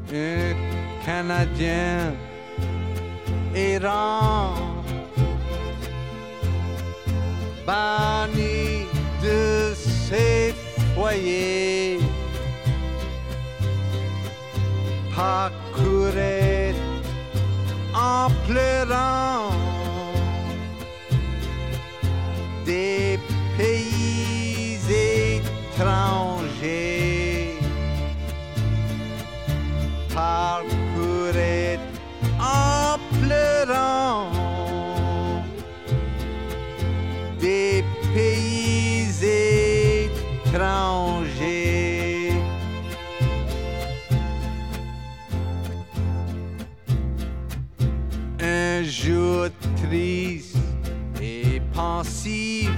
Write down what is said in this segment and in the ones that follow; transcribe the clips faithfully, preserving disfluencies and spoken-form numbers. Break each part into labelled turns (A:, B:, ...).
A: un Canadien errant, banni de ses foyers, parcourait en pleurant des pays étrangers, parcourait en pleurant des pays étrangers. Un jour triste et pensif,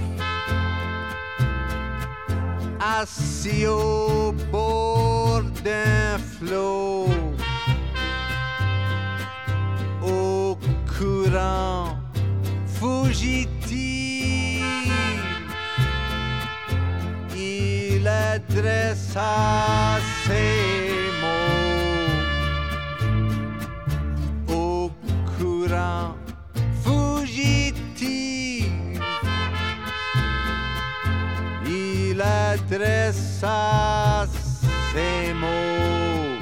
A: assis au bord d'un flot, au courant fugitif, il adressa ses mots au courant fugitif. Il adressa ses mots.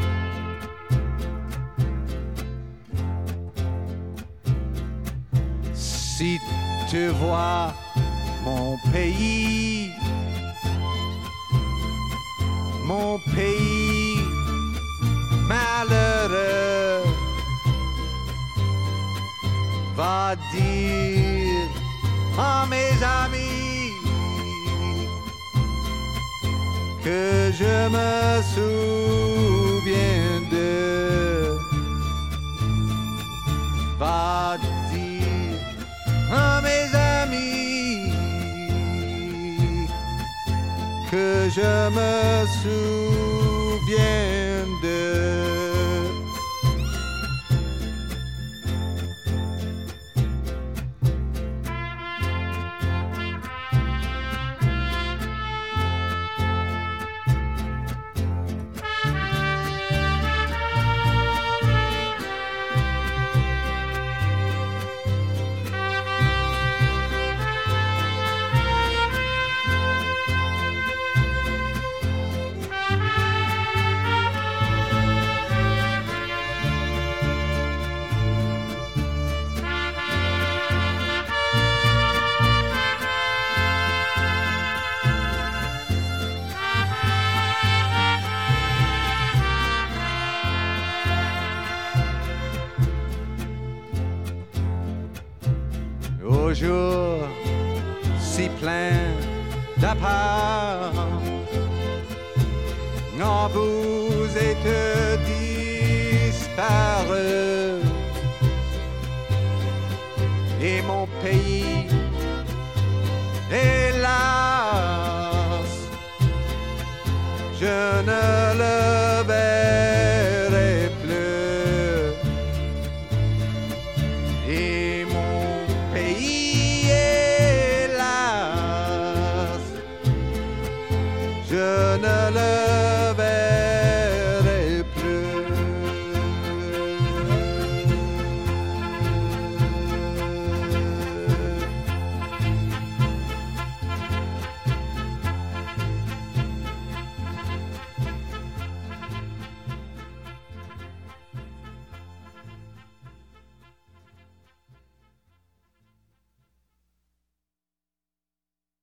A: Si tu vois mon pays, mon pays malheureux, va dire à mes amis que je me souviens d'eux. Va dire à mes amis que je me souviens d'eux. Au jour si plein d'appart, non, vous êtes disparu, et mon pays, hélas, je ne le verrai plus. Et mon pays,